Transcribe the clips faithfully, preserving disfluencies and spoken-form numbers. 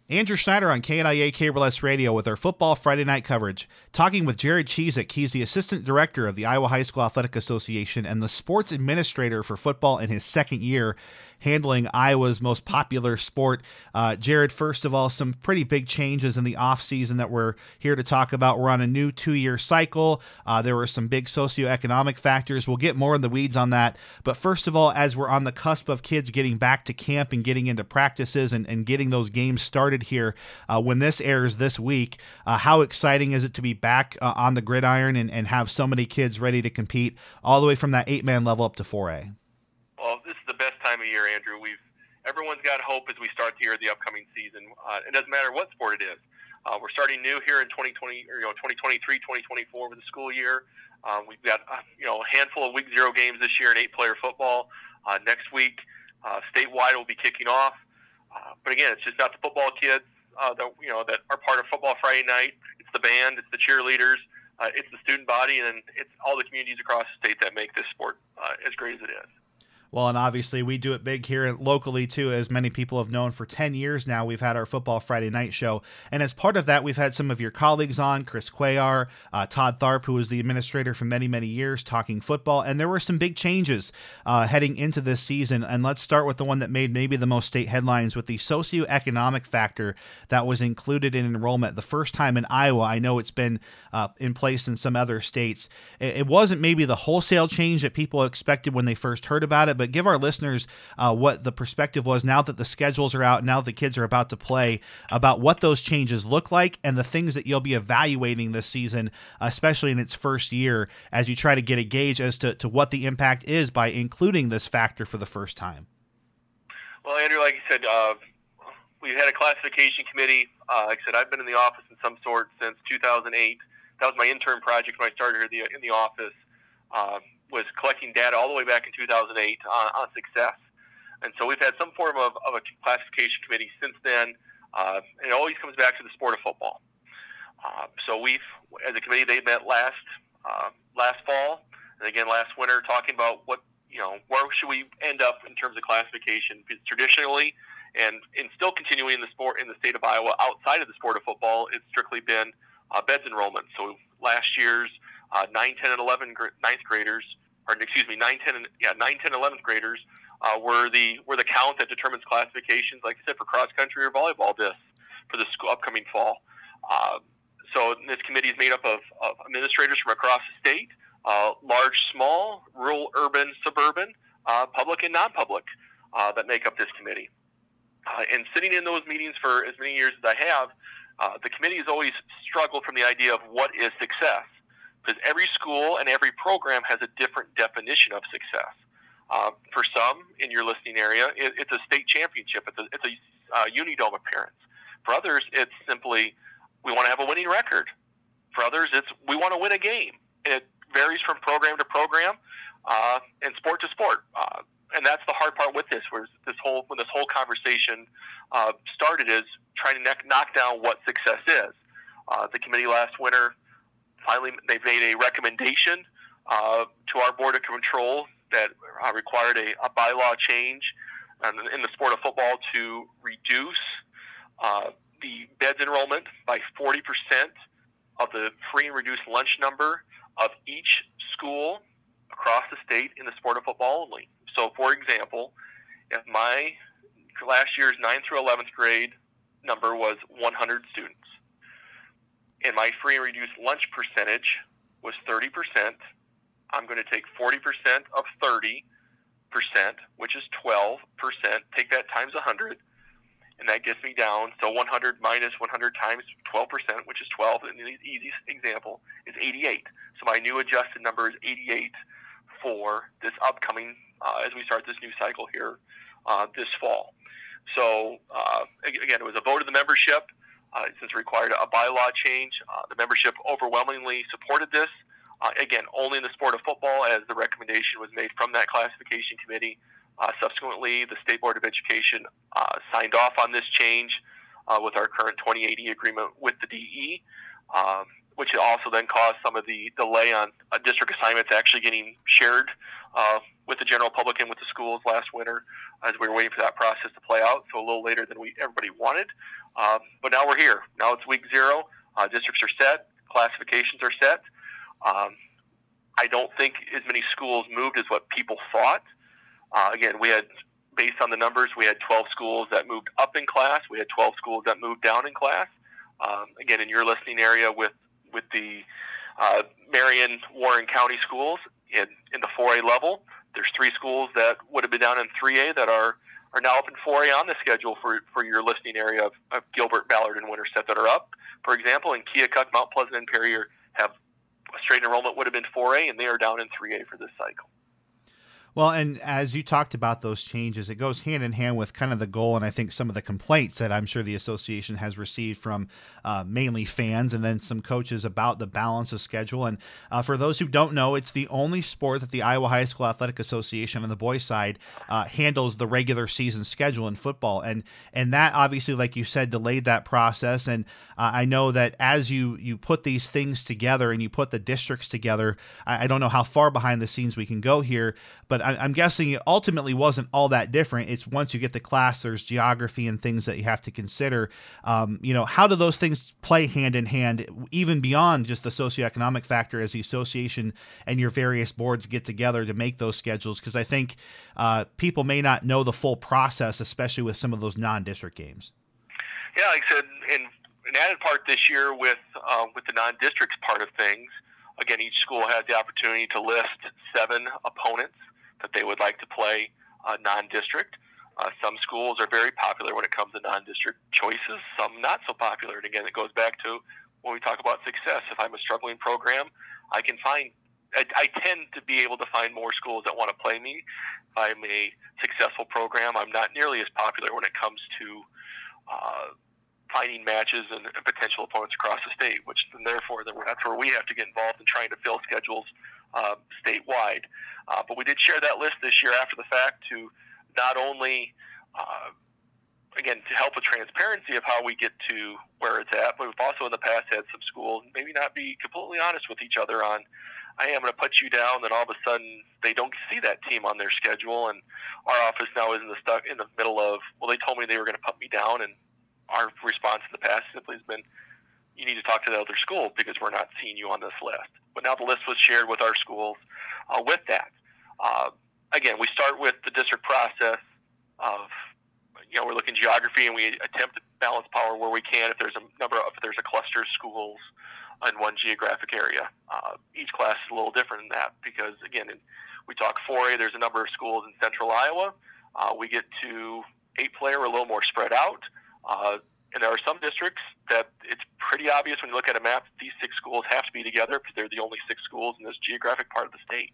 Andrew Schneider on K N I A K B L S Radio with our Football Friday Night coverage, talking with Jared Chizik. He's the Assistant Director of the Iowa High School Athletic Association and the Sports Administrator for football in his second year, handling Iowa's most popular sport. Uh, Jared, first of all, some pretty big changes in the offseason that we're here to talk about. We're on a new two-year cycle. Uh, there were some big socioeconomic factors. We'll get more in the weeds on that. But first of all, as we're on the cusp of kids getting back to camp and getting into practices and, and getting those games started here, uh, when this airs this week, uh, how exciting is it to be back uh, on the gridiron and, and have so many kids ready to compete all the way from that eight-man level up to four A? Well, this is the best time of year, Andrew. We've everyone's got hope as we start the year of the upcoming season. Uh, it doesn't matter what sport it is. Uh, we're starting new here in twenty twenty, or, you know, twenty twenty-three, twenty twenty-four with the school year. Um, we've got uh, you know a handful of week zero games this year in eight-player football. Uh, next week, uh, statewide will be kicking off. Uh, but again, it's just not the football kids uh, that you know that are part of Football Friday Night. It's the band, it's the cheerleaders, uh, it's the student body, and it's all the communities across the state that make this sport uh, as great as it is. Well, and obviously we do it big here locally too, as many people have known. For ten years now, we've had our Football Friday Night show. And as part of that, we've had some of your colleagues on, Chris Cuellar, uh, Todd Tharp, who was the administrator for many, many years, talking football. And there were some big changes uh, heading into this season. And let's start with the one that made maybe the most state headlines, with the socioeconomic factor that was included in enrollment. The first time in Iowa. I know it's been uh, in place in some other states. It, it wasn't maybe the wholesale change that people expected when they first heard about it, but give our listeners uh, what the perspective was now that the schedules are out, now that the kids are about to play, about what those changes look like and the things that you'll be evaluating this season, especially in its first year, as you try to get a gauge as to, to what the impact is by including this factor for the first time. Well, Andrew, like you said, uh, we had a classification committee. Uh, like I said, I've been in the office in some sort since two thousand eight. That was my intern project when I started here in the, in the office. Um, was collecting data all the way back in two thousand eight on, on success. And so we've had some form of, of a classification committee since then. Uh, and it always comes back to the sport of football. Uh, so we've, as a committee, they met last uh, last fall and again last winter, talking about what, you know, where should we end up in terms of classification? Because traditionally, and, and still continuing in the sport in the state of Iowa, outside of the sport of football, it's strictly been uh, beds enrollment. So last year's Uh, nine, ten, and eleven gr- ninth graders, or excuse me, nine, ten, and yeah, nine, ten, eleventh graders uh, were the were the count that determines classifications. Like I said, for cross country or volleyball this for the school, upcoming fall. Uh, so this committee is made up of, of administrators from across the state, uh, large, small, rural, urban, suburban, uh, public, and non-public uh, that make up this committee. Uh, and sitting in those meetings for as many years as I have, uh, the committee has always struggled from the idea of what is success. Because every school and every program has a different definition of success. Uh, for some in your listening area, it, it's a state championship. It's a, it's a uh, Unidome appearance. For others, it's simply we want to have a winning record. For others, it's we want to win a game. And it varies from program to program uh, and sport to sport. Uh, and that's the hard part with this. Where this whole when this whole conversation uh, started is trying to knock, knock down what success is. Uh, the committee last winter. Finally, they made a recommendation uh, to our Board of Control that uh, required a, a bylaw change um, in the sport of football to reduce uh, the beds enrollment by forty percent of the free and reduced lunch number of each school across the state in the sport of football only. So, for example, if my last year's ninth through eleventh grade number was one hundred students, and my free and reduced lunch percentage was thirty percent, I'm going to take forty percent of thirty percent, which is twelve percent, take that times one hundred, and that gets me down. So one hundred minus one hundred times twelve percent, which is twelve, and the easiest example is eighty-eight. So my new adjusted number is eighty-eight for this upcoming, uh, as we start this new cycle here uh, this fall. So, uh, again, it was a vote of the membership. Uh, since it required a bylaw change, uh, the membership overwhelmingly supported this. Uh, again, only in the sport of football, as the recommendation was made from that classification committee. Uh, subsequently, the State Board of Education uh, signed off on this change uh, with our current twenty eighty agreement with the D E, um, which also then caused some of the delay on uh, district assignments actually getting shared uh, with the general public and with the schools last winter. as we were waiting for that process to play out. So a little later than we everybody wanted. Um, but now we're here. Now it's week zero. Uh, districts are set. Classifications are set. Um, I don't think as many schools moved as what people thought. Uh, again, we had, based on the numbers, we had twelve schools that moved up in class. We had twelve schools that moved down in class. Um, again, in your listening area with, with the uh, Marion, Warren County schools in, in the four A level, there's three schools that would have been down in three A that are, are now up in four A on the schedule for, for your listening area of, of Gilbert, Ballard, and Winterset that are up. For example, in Keokuk, Mount Pleasant, and Perry have straight enrollment would have been four A, and they are down in three A for this cycle. Well, and as you talked about those changes, it goes hand in hand with kind of the goal, and I think some of the complaints that I'm sure the association has received from uh, mainly fans and then some coaches about the balance of schedule. And uh, for those who don't know, it's the only sport that the Iowa High School Athletic Association on the boys' side uh, handles the regular season schedule in football. And and that obviously, like you said, delayed that process. And uh, I know that as you, you put these things together and you put the districts together, I, I don't know how far behind the scenes we can go here, but I'm guessing it ultimately wasn't all that different. It's once you get to class, there's geography and things that you have to consider. Um, you know, how do those things play hand in hand, even beyond just the socioeconomic factor as the association and your various boards get together to make those schedules? Because I think uh, people may not know the full process, especially with some of those non-district games. Yeah, like I said, in an added part this year with uh, with the non-districts part of things, again, each school had the opportunity to list seven opponents that they would like to play uh, non-district. Uh, some schools are very popular when it comes to non-district choices, some not so popular. And again, it goes back to when we talk about success. If I'm a struggling program, I can find, I, I tend to be able to find more schools that want to play me. If I'm a successful program, I'm not nearly as popular when it comes to uh, finding matches and, and potential opponents across the state, which then therefore that's where we have to get involved in trying to fill schedules uh, statewide. Uh, but we did share that list this year after the fact to not only, uh, again, to help with transparency of how we get to where it's at, but we've also in the past had some schools maybe not be completely honest with each other on, I am going to put you down, then all of a sudden they don't see that team on their schedule, and our office now is in the stuck in the middle of, well, they told me they were going to put me down, and our response in the past simply has been, you need to talk to the other school because we're not seeing you on this list. But now the list was shared with our schools uh, with that. Uh, again, we start with the district process of, you know, we're looking geography and we attempt to balance power where we can if there's a number of, if there's a cluster of schools in one geographic area. Uh, each class is a little different in that because, again, in, we talk four A, there's a number of schools in central Iowa. Uh, we get to eight player, we're a little more spread out. Uh, and there are some districts that it's pretty obvious when you look at a map that these six schools have to be together because they're the only six schools in this geographic part of the state.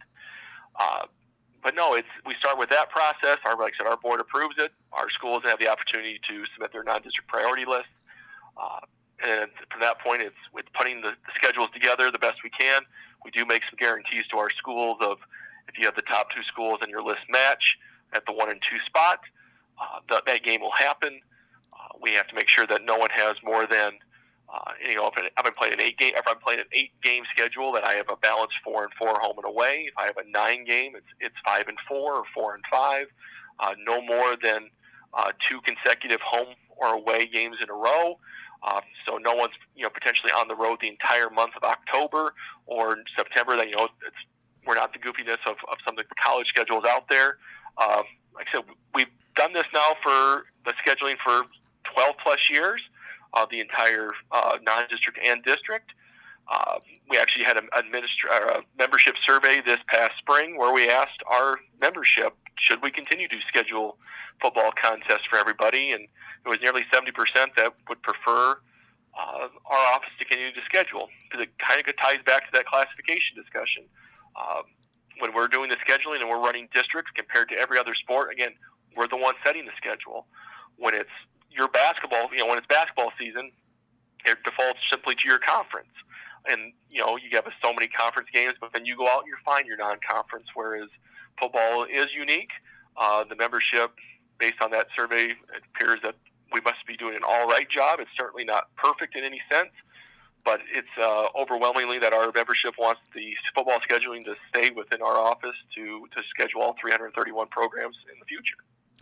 Uh, but no, it's we start with that process. Our, like I said, our board approves it. Our schools have the opportunity to submit their non-district priority list. Uh, and from that point, it's with putting the, the schedules together the best we can. We do make some guarantees to our schools of if you have the top two schools in your list match at the one and two spot, uh, that, that game will happen. Uh, we have to make sure that no one has more than, uh, you know, if I'm playing an eight game, if I'm playing an eight game schedule, then I have a balanced four and four home and away. If I have a nine game, it's it's five and four or four and five. Uh, no more than uh, two consecutive home or away games in a row. Uh, so no one's you know potentially on the road the entire month of October or September. That you know it's we're not the goofiness of, of some of the college schedules out there. Um, like I said, we've done this now for the scheduling for twelve plus years, uh, the entire uh, non-district and district. Uh, we actually had a, administra- a membership survey this past spring where we asked our membership, should we continue to schedule football contests for everybody? And it was nearly seventy percent that would prefer uh, our office to continue to schedule because it kind of ties back to that classification discussion. Um, when we're doing the scheduling and we're running districts compared to every other sport, again, we're the ones setting the schedule. When it's your basketball, you know, when it's basketball season, it defaults simply to your conference. And, you know, you have so many conference games, but then you go out and you find your non-conference, whereas football is unique. Uh, the membership, based on that survey, it appears that we must be doing an all right job. It's certainly not perfect in any sense, but it's uh, overwhelmingly that our membership wants the football scheduling to stay within our office to, to schedule all three hundred thirty-one programs in the future.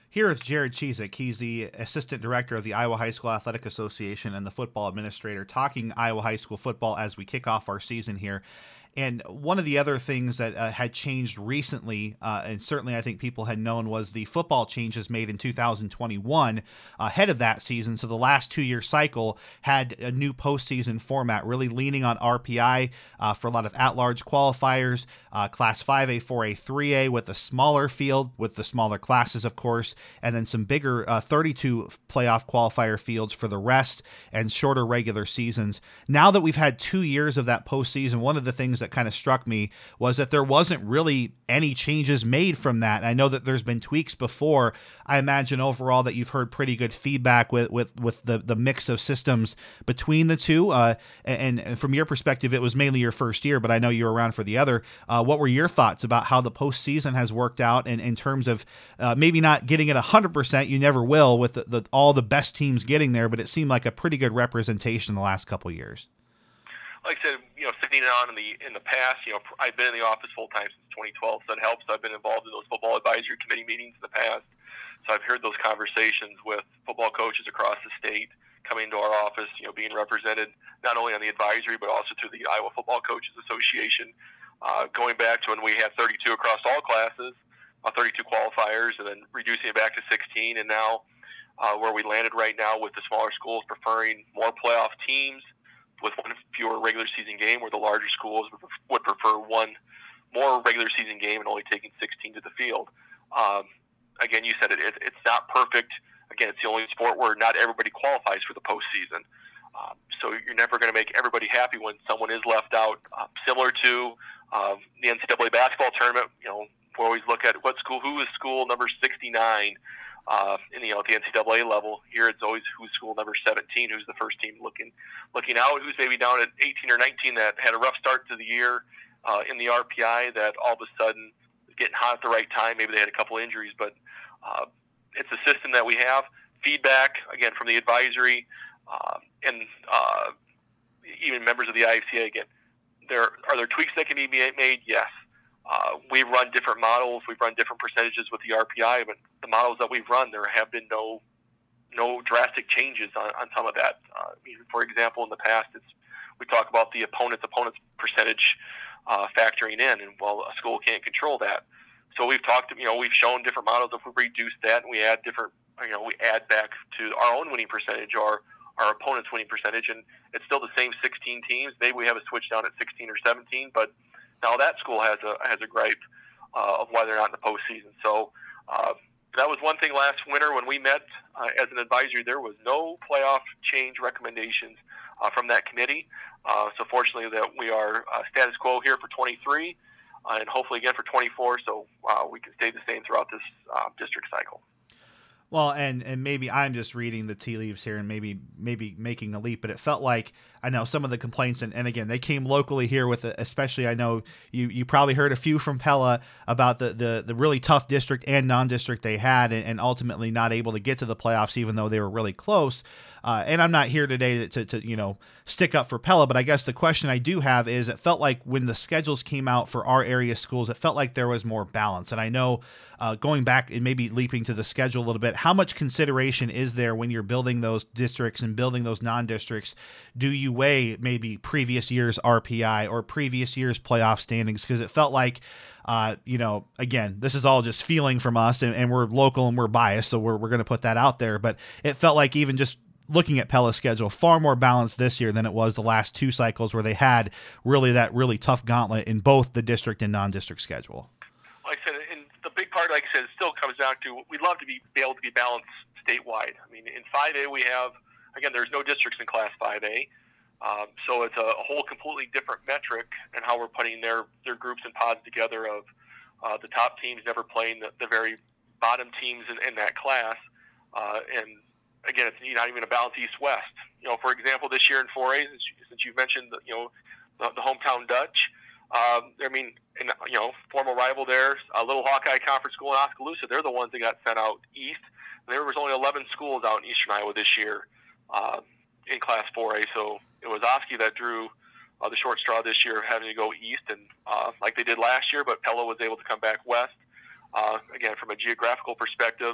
Here is Jared Chizik. He's the assistant director of the Iowa High School Athletic Association and the football administrator, talking Iowa high school football as we kick off our season here. And one of the other things that uh, had changed recently, uh, and certainly I think people had known, was the football changes made in two thousand twenty-one ahead of that season. So the last two-year cycle had a new postseason format, really leaning on R P I uh, for a lot of at-large qualifiers, uh, Class five A, four A, three A with a smaller field, with the smaller classes, of course, and then some bigger uh, thirty-two playoff qualifier fields for the rest and shorter regular seasons. Now that we've had two years of that postseason, one of the things that kind of struck me was that there wasn't really any changes made from that. I know that there's been tweaks before. I imagine overall that you've heard pretty good feedback with with, with the, the mix of systems between the two. Uh, and, and from your perspective, it was mainly your first year, but I know you were around for the other. Uh, what were your thoughts about how the postseason has worked out, and in terms of uh, maybe not getting it one hundred percent, you never will with the, the, all the best teams getting there, but it seemed like a pretty good representation the last couple years? Like I said, you know, sitting on in the in the past, you know, I've been in the office full time since twenty twelve, so it helps. I've been involved in those football advisory committee meetings in the past, so I've heard those conversations with football coaches across the state coming into our office, you know, being represented not only on the advisory but also through the Iowa Football Coaches Association. Uh, going back to when we had thirty-two across all classes, uh, thirty-two qualifiers, and then reducing it back to sixteen, and now uh, where we landed right now with the smaller schools preferring more playoff teams with one fewer regular season game, where the larger schools would prefer one more regular season game and only taking sixteen to the field. Um, again, you said it, it, it's not perfect. Again, it's the only sport where not everybody qualifies for the postseason. Um, so you're never going to make everybody happy when someone is left out. Uh, similar to uh, the N C double A basketball tournament, you know, we always look at what school, who is school number sixty-nine. Uh, in, you know, at the N C double A level. Here it's always who's school number seventeen, who's the first team looking looking out, who's maybe down at eighteen or nineteen that had a rough start to the year uh, in the R P I that all of a sudden is getting hot at the right time. Maybe they had a couple injuries, but uh, it's a system that we have. Feedback, again, from the advisory uh, and uh, even members of the I F C A, again, there are there tweaks that can be made? Yes. Uh, we've run different models. We've run different percentages with the R P I, but the models that we've run, there have been no no drastic changes on, on some of that. Uh, for example, in the past, it's we talk about the opponent's opponent's percentage uh, factoring in, and well, a school can't control that. So we've talked, you know, we've shown different models. If we reduce that and we add different, you know, we add back to our own winning percentage or our opponent's winning percentage, and it's still the same sixteen teams. Maybe we have a switch down at sixteen or seventeen, but now that school has a has a gripe uh, of why they're not in the postseason. So uh, that was one thing last winter when we met uh, as an advisory. There was no playoff change recommendations uh, from that committee. Uh, so fortunately, that we are uh, status quo here for twenty-three, uh, and hopefully again for twenty-four. So uh, we can stay the same throughout this uh, district cycle. Well, and, and maybe I'm just reading the tea leaves here and maybe maybe making a leap, but it felt like, I know some of the complaints, and, and again, they came locally here with, especially I know you, you probably heard a few from Pella about the, the, the really tough district and non-district they had, and, and ultimately not able to get to the playoffs even though they were really close. Uh, and I'm not here today to, to, to, you know, stick up for Pella, but I guess the question I do have is, it felt like when the schedules came out for our area schools, it felt like there was more balance. And I know uh, going back and maybe leaping to the schedule a little bit, how much consideration is there when you're building those districts and building those non-districts? Do you weigh maybe previous year's R P I or previous year's playoff standings? Because it felt like, Uh, you know, again, this is all just feeling from us, and, and we're local and we're biased, so we're, we're going to put that out there. But it felt like even just looking at Pella's schedule, far more balanced this year than it was the last two cycles where they had really that really tough gauntlet in both the district and non-district schedule. Like I said, and the big part, like I said, it still comes down to we'd love to be, be able to be balanced statewide. I mean, in five A we have, again, there's no districts in Class five A. Um, so it's a whole completely different metric and how we're putting their, their groups and pods together of uh, the top teams never playing the, the very bottom teams in, in that class. Uh, and again, it's not even a balance east-west. You know, for example, this year in four A, since you mentioned, the, you know, the, the hometown Dutch, um, I mean, and, you know, former rival there, a little Hawkeye Conference school in Oskaloosa, they're the ones that got sent out east. There was only eleven schools out in eastern Iowa this year uh, in Class four A, so it was Oski that drew uh, the short straw this year, having to go east, and uh, like they did last year, but Pella was able to come back west. Uh, again, from a geographical perspective,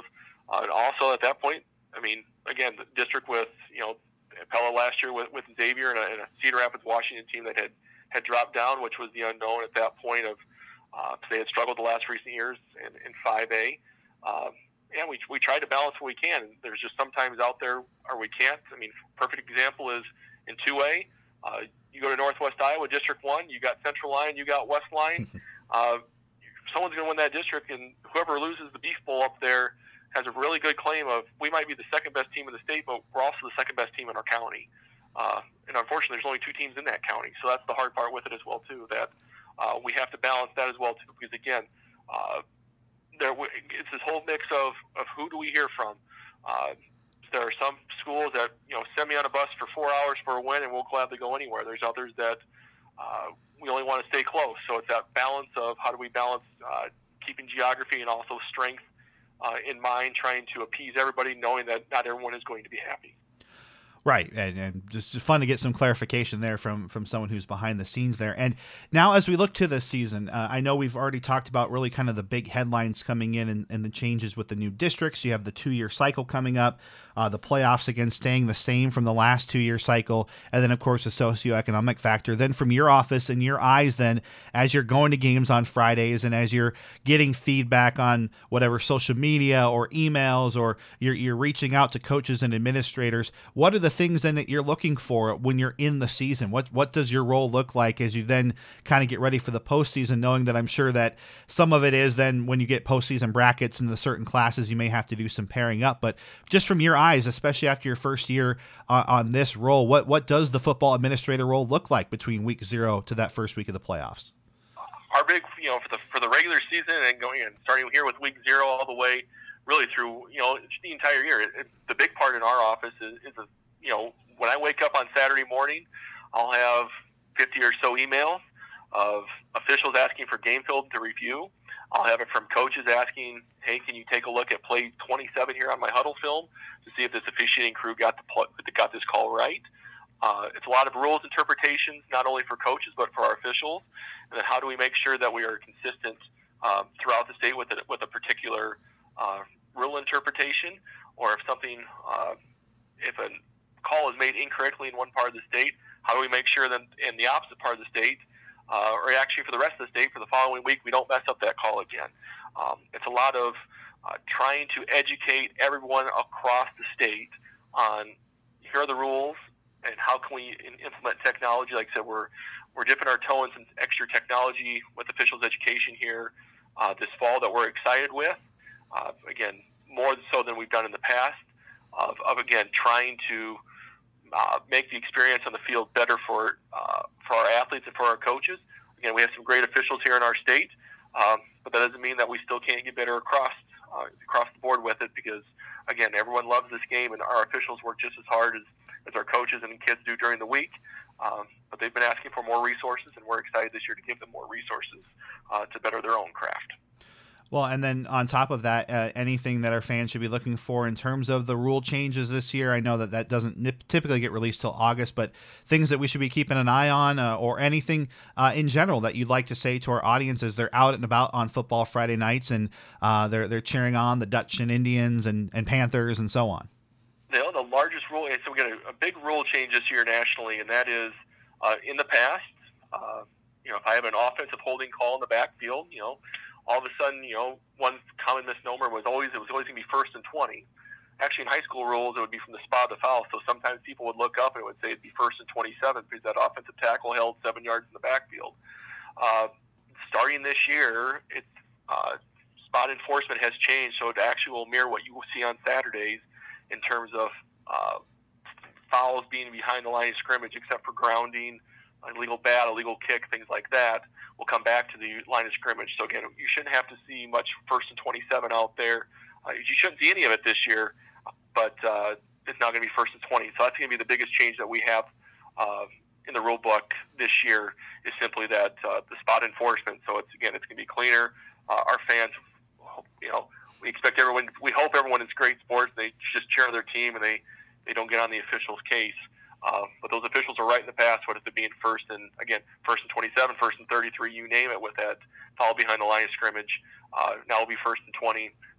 Uh, and also at that point, I mean, again, the district with, you know, Pella last year with, with Xavier and a, and a Cedar Rapids, Washington team that had, had dropped down, which was the unknown at that point of, uh, they had struggled the last recent years in, in five A. Um, yeah, we, we try to balance what we can. And there's just sometimes out there or we can't. I mean, perfect example is in two A. Uh, you go to Northwest Iowa, District one, you got Central Line, you got West Line. Uh, someone's going to win that district, and whoever loses the Beef Bowl up there has a really good claim of, we might be the second best team in the state, but we're also the second best team in our county. Uh, and unfortunately, there's only two teams in that county. So that's the hard part with it as well, too, that uh, we have to balance that as well, too, because, again, uh, there it's this whole mix of, of who do we hear from. Uh, there are some schools that, you know, send me on a bus for four hours for a win, and we'll gladly go anywhere. There's others that uh, we only want to stay close. So it's that balance of how do we balance uh, keeping geography and also strength uh, in mind, trying to appease everybody, knowing that not everyone is going to be happy. Right, and, and just fun to get some clarification there from from someone who's behind the scenes there. And now as we look to this season, uh, I know we've already talked about really kind of the big headlines coming in and, and the changes with the new districts. You have the two-year cycle coming up, uh, the playoffs, again, staying the same from the last two-year cycle, and then, of course, the socioeconomic factor. Then from your office and your eyes then, as you're going to games on Fridays and as you're getting feedback on whatever social media or emails or you're, you're reaching out to coaches and administrators, what are the things then that you're looking for when you're in the season? What what does your role look like as you then kind of get ready for the postseason, knowing that I'm sure that some of it is then when you get postseason brackets in the certain classes, you may have to do some pairing up. But just from your eyes, especially after your first year uh, on this role, what what does the football administrator role look like between week zero to that first week of the playoffs? Our big, you know, for the for the regular season and going and starting here with week zero all the way really through, you know, the entire year. It, it, the big part in our office is, is a you know, when I wake up on Saturday morning, I'll have fifty or so emails of officials asking for game film to review. I'll have it from coaches asking, hey, can you take a look at play twenty-seven here on my huddle film to see if this officiating crew got the got this call right. Uh, it's a lot of rules interpretations, not only for coaches, but for our officials. And then how do we make sure that we are consistent um, throughout the state with a, with a particular uh, rule interpretation, or if something, uh, if an call is made incorrectly in one part of the state, how do we make sure that in the opposite part of the state, uh, or actually for the rest of the state, for the following week, we don't mess up that call again? Um, it's a lot of uh, trying to educate everyone across the state on here are the rules and how can we in- implement technology. Like I said, we're we're dipping our toe in some extra technology with officials education here uh, this fall that we're excited with. Uh, again, more so than we've done in the past. Of, of again trying to Uh, make the experience on the field better for uh, for our athletes and for our coaches. Again, we have some great officials here in our state, um, but that doesn't mean that we still can't get better across uh, across the board with it, because, again, everyone loves this game, and our officials work just as hard as, as our coaches and kids do during the week. Um, but they've been asking for more resources, and we're excited this year to give them more resources uh, to better their own craft. Well, and then on top of that, uh, anything that our fans should be looking for in terms of the rule changes this year. I know that that doesn't nip- typically get released till August, but things that we should be keeping an eye on, uh, or anything uh, in general that you'd like to say to our audience as they're out and about on football Friday nights and uh, they're they're cheering on the Dutch and Indians and, and Panthers and so on. You know, the largest rule, so we got a, a big rule change this year nationally, and that is uh, in the past, uh, you know, if I have an offensive holding call in the backfield, you know, all of a sudden, you know, one common misnomer was always it was always going to be first and twenty. Actually, in high school rules, it would be from the spot of the foul. So sometimes people would look up and it would say it'd be first and twenty-seven because that offensive tackle held seven yards in the backfield. Uh, starting this year, it's uh, spot enforcement has changed, so it actually will mirror what you will see on Saturdays in terms of uh, fouls being behind the line of scrimmage, except for grounding, illegal bat, illegal kick, things like that. We'll come back to the line of scrimmage. So, again, you shouldn't have to see much first and twenty-seven out there. Uh, you shouldn't see any of it this year, but uh, it's not going to be first and twenty. So that's going to be the biggest change that we have uh, in the rule book this year is simply that uh, the spot enforcement. So, it's again, it's going to be cleaner. Uh, our fans, you know, we expect everyone, we hope everyone is great sports. They just cheer their team and they, they don't get on the official's case. Uh, but those officials are right in the past. What is it being first and, again, first and twenty-seven, first and thirty-three, you name it, with that foul behind the line of scrimmage. Uh, now it'll be first and twenty.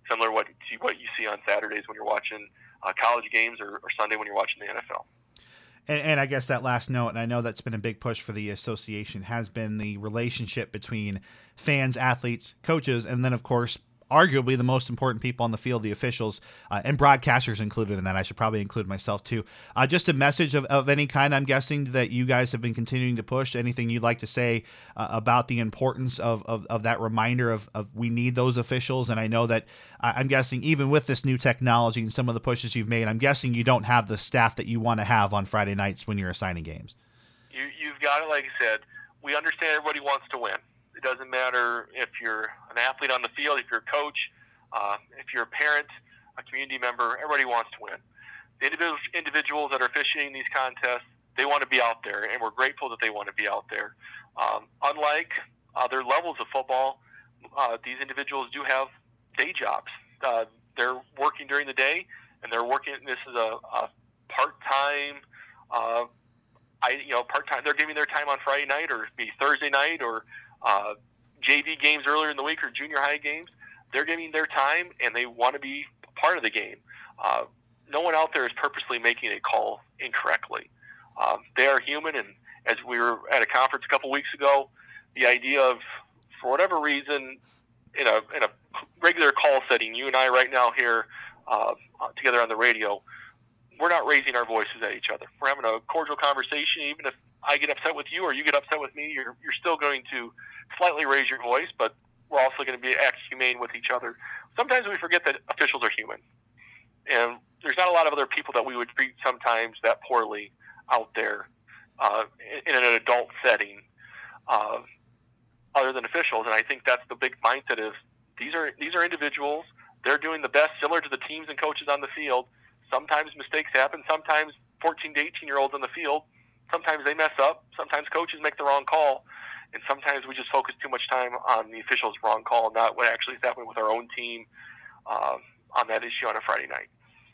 similar to what, to what you see on Saturdays when you're watching uh, college games or, or Sunday when you're watching the N F L. And, and I guess that last note, and I know that's been a big push for the association, has been the relationship between fans, athletes, coaches, and then, of course, arguably the most important people on the field, the officials, uh, and broadcasters included in that. I should probably include myself too. Uh, just a message of, of any kind, I'm guessing, that you guys have been continuing to push. Anything you'd like to say uh, about the importance of, of, of that reminder of, of we need those officials? And I know that uh, I'm guessing even with this new technology and some of the pushes you've made, I'm guessing you don't have the staff that you want to have on Friday nights when you're assigning games. You, you've got it. Like I said, we understand everybody wants to win. It doesn't matter if you're an athlete on the field, if you're a coach, uh, if you're a parent, a community member, everybody wants to win. The individuals, individuals that are officiating these contests, they want to be out there, and we're grateful that they want to be out there. Um, unlike other levels of football, uh, these individuals do have day jobs. Uh, they're working during the day, and they're working. This is a, a part-time, uh, I you know part-time. They're giving their time on Friday night, or maybe Thursday night, or Uh, J V games earlier in the week or junior high games. They're giving their time, and they want to be part of the game. Uh, no one out there is purposely making a call incorrectly. Um, they are human, and as we were at a conference a couple weeks ago, the idea of, for whatever reason, in a in a regular call setting, you and I right now here uh, together on the radio, we're not raising our voices at each other. We're having a cordial conversation. Even if I get upset with you or you get upset with me, you're you're still going to slightly raise your voice, but we're also going to be act humane with each other. Sometimes we forget that officials are human, and there's not a lot of other people that we would treat sometimes that poorly out there uh, in, in an adult setting, uh, other than officials. And I think that's the big mindset is these are these are individuals. They're doing the best, similar to the teams and coaches on the field. Sometimes mistakes happen. Sometimes fourteen to eighteen year olds on the field, sometimes they mess up. Sometimes coaches make the wrong call. And sometimes we just focus too much time on the official's wrong call, not what actually is happening with our own team uh, on that issue on a Friday night.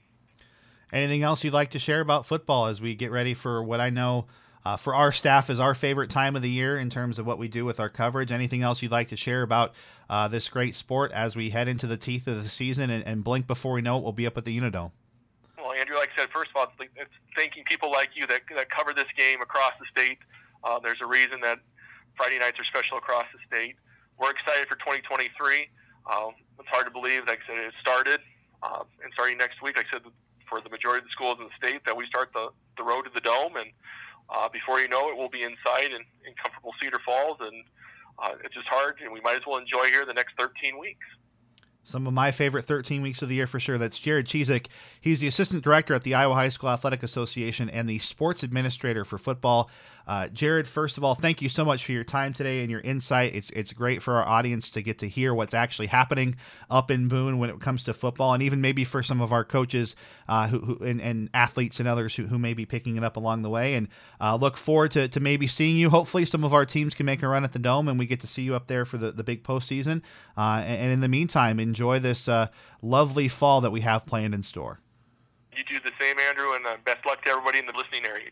Anything else you'd like to share about football as we get ready for what I know uh, for our staff is our favorite time of the year in terms of what we do with our coverage? Anything else you'd like to share about uh, this great sport as we head into the teeth of the season and, and blink before we know it, we'll be up at the Unidome? Well, Andrew, like I said, first of all, it's thanking people like you that, that cover this game across the state. Uh, there's a reason that Friday nights are special across the state. We're excited for twenty twenty-three. Uh, it's hard to believe, like I said, it started, uh, and starting next week, like I said, for the majority of the schools in the state, that we start the, the road to the Dome, and uh, before you know it, we'll be inside in, in comfortable Cedar Falls, and uh, it's just hard, and we might as well enjoy here the next thirteen weeks. Some of my favorite thirteen weeks of the year for sure. That's Jared Chizik. He's the assistant director at the Iowa High School Athletic Association and the sports administrator for football. Uh, Jared, first of all, thank you so much for your time today and your insight. It's it's great for our audience to get to hear what's actually happening up in Boone when it comes to football, and even maybe for some of our coaches uh, who, who and, and athletes and others who, who may be picking it up along the way. And uh, look forward to, to maybe seeing you. Hopefully some of our teams can make a run at the Dome and we get to see you up there for the, the big postseason. Uh, and, and in the meantime, enjoy this uh, lovely fall that we have planned in store. You do the same, Andrew, and uh, best luck to everybody in the listening area.